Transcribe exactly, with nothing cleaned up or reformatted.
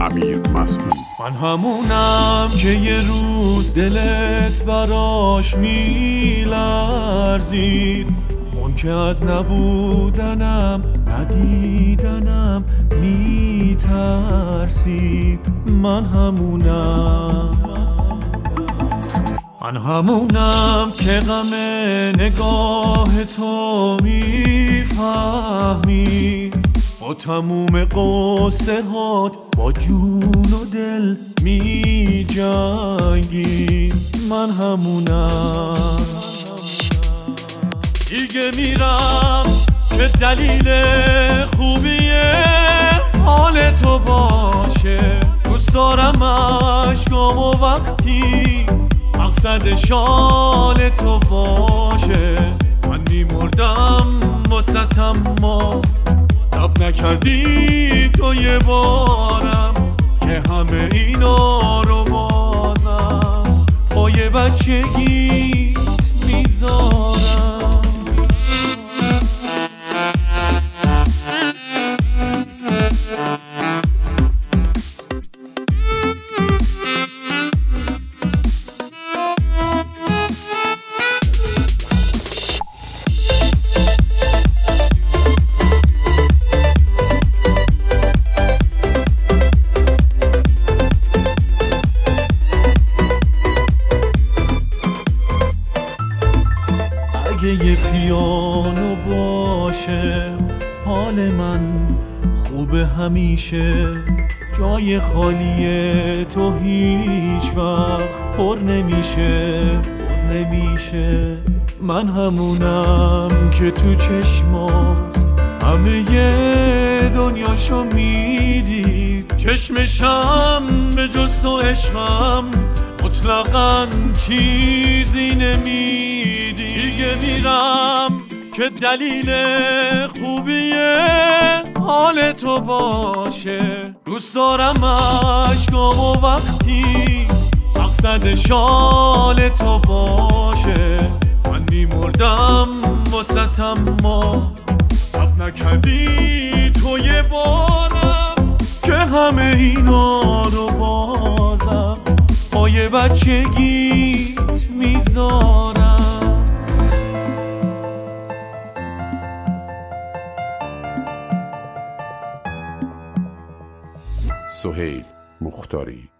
امیر مسعود. من همونم که یه روز دلت براش میلرزید، اون که از نبودنم ندیدنم میترسید. من همونم من همونم که غم نگاه تو میفهمی، با تموم قصه هات با جون و دل می جنگی. من همونم دیگه میرم که دلیل خوبی حال تو باشه. دوست دارم عشقام و وقتی مقصد شال تو باشه. من میمردم واسه اما لب نکردی تو یه بارم، که همه اینا رو بازم با یه بچگیت میذارم. اگه یه پیانو باشه حال من خوبه همیشه، جای خالی تو هیچ وقت پر نمیشه پر نمیشه. من همونم که تو چشمات همه یه دنیاشو میدید، چشمشم به جز تو عشقم مطلقاً چیزی نمیدی. دیگه میرم که دلیل خوبی حال تو باشه. دوست دارم عشقام و وقتی مقصد شال تو باشه. من میمردم واسه اما لب نکردی تو یه بارم، که همه اینا رو بازم با یه بچگیت میذارم. سهیل مختاری.